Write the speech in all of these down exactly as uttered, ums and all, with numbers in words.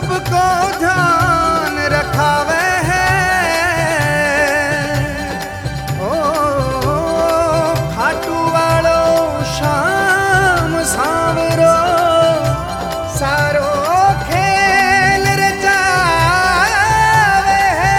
सबको ध्यान रखावे है। ओ खाटू वालो शाम सांवरो सारो खेल रचावे है।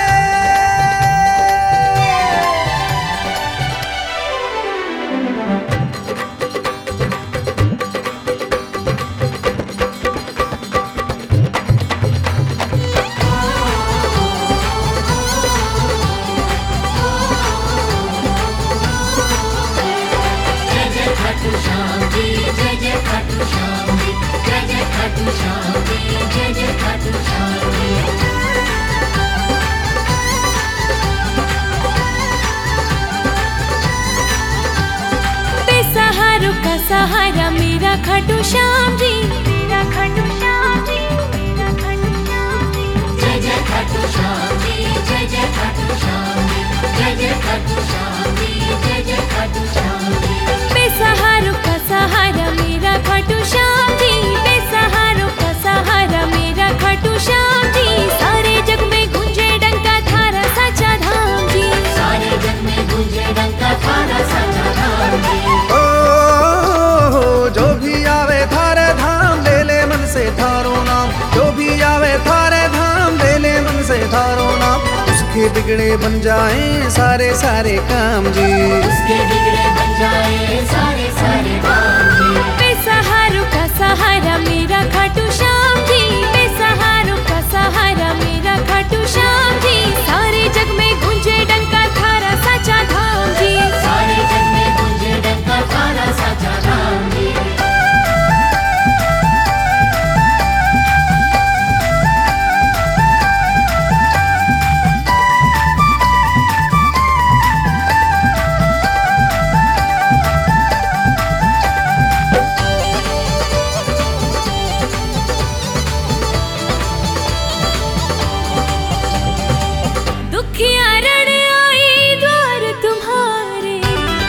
बेसहारों का सहारा मेरा खाटू श्याम जी, मेरा खाटू श्याम जी, मेरा खाटू श्याम जी। जय जय खाटू श्याम जी, जय जय खाटू श्याम जी, जय जय खाटू श्याम जी, जय जय खाटू श्याम जी। बेसहारों का सहारा मेरा खाटू श्याम जी, बेसहारों का सहारा मेरा खाटू श्याम जी। सारे जग में गूंजे डंका थारा साचा धाम जी, सारे जग में गूंजे डंका थारा साचा धाम जी। ओ जो भी आवे थारे धाम ले ले मन से थारो नाम, जो भी आवे थारे धाम ले ले मन से थारो नाम। उसके बिगड़े बन जाए सारे सारे काम जी, उसके बिगड़े बन जाए सारे सारे काम जी। बेसहारों का सहारा मेरा खाटू श्याम जी, बेसहारों का सहारा मेरा खाटू श्याम जी। सारे जग में गूंजे डंका थारा साचा धाम जी, सारे जग में गूंजे डंका थारा साचा धाम जी। दुखिया रण आई द्वार तुम्हारे,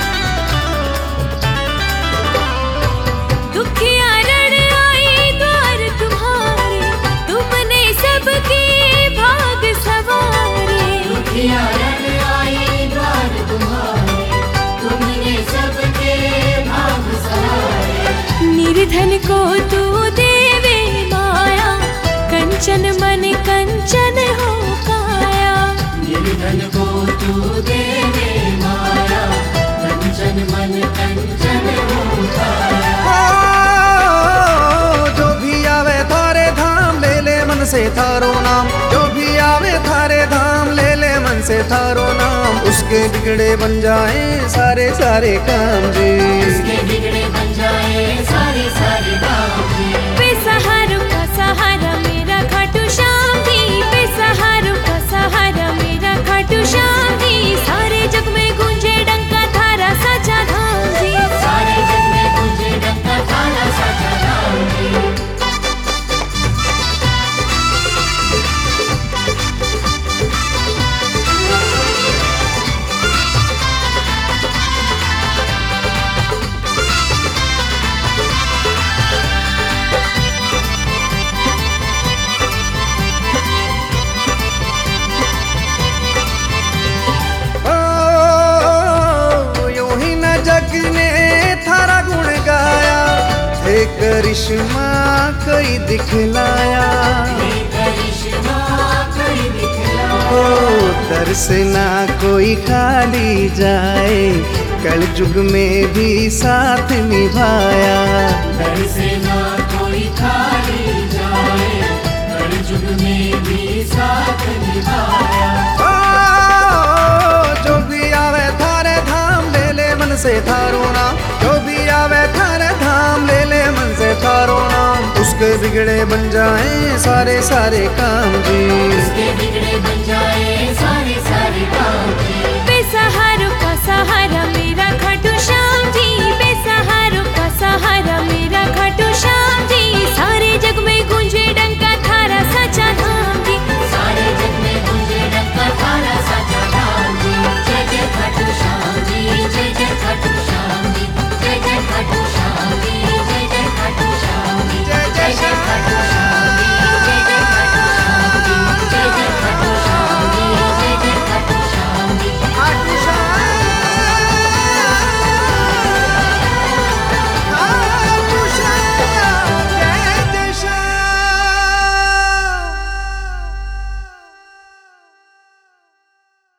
दुखिया रण आई द्वार तुम्हारे। तुमने सबके भाग सवारे, दुखिया रण आई द्वार तुम्हारे। तुमने सबके भाग सवारे। निर्धन को तू देवे माया, कंचन मन कंचन हो काया। निर्धन को तू देवे माया, कंचन मन कंचन हो काया। ओ जो भी आवे थारे धाम ले ले मन से थारो नाम, जो भी आवे थारे धाम ले ले मन से थारो नाम। उसके बिगड़े बन जाए सारे सारे काम जी, उसके बिगड़े बन जाए सारे सारे काम जी। बेसहारों का सहारा मेरा खाटू श्याम जी, बेसहारों का सहारा मेरा खाटू श्याम जी। सारे जग में गूंजे डंका थारा साचा धाम जी, सारे जग में गूंजे डंका थारा साचा धाम जी। करिश्मा कोई दिखलाया, ओ दर्श ना कोई खाली जाए, कल युग में भी साथ निभाया। दर्श ना कोई खाली जाए, कल युग में भी साथ निभाया। ओ जो भी आवे थारे धाम ले ले मन से थारो नाम, जो भी आवे थारे धाम ले ले मन से थारो नाम। उसके बिगड़े बन जाए सारे सारे काम जी, उसके बिगड़े बन